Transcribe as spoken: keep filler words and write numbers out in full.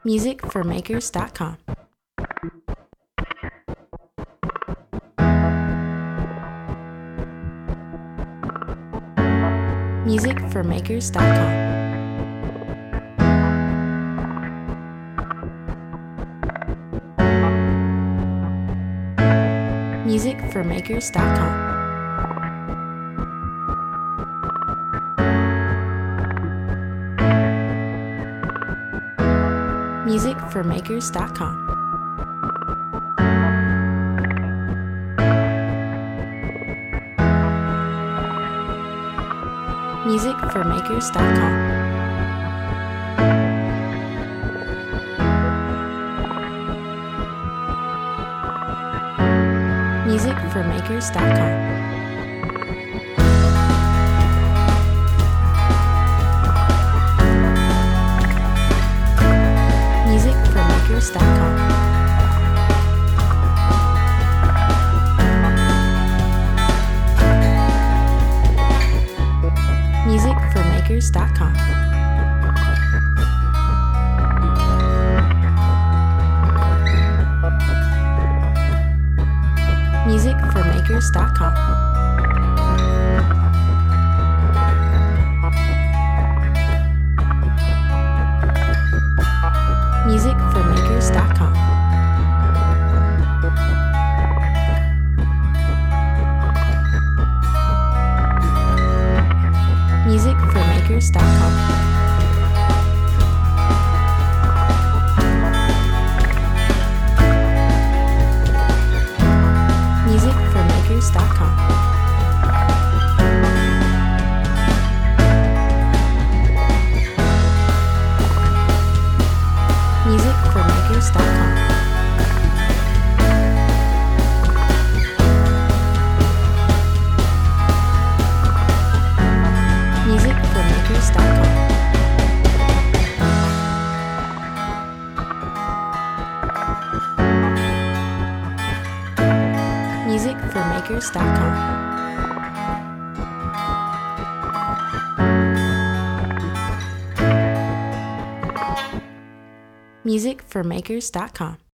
music for makers dot com. music for makers dot com. music for makers dot com. music for makers dot com. music for makers dot com. music for makers dot com. music for makers dot com. music for makers dot com. music for makers dot com. music for makers dot com. music for makers dot com. music for makers dot com. music for makers dot com. music for makers dot com. music for makers dot com. music for makers dot com.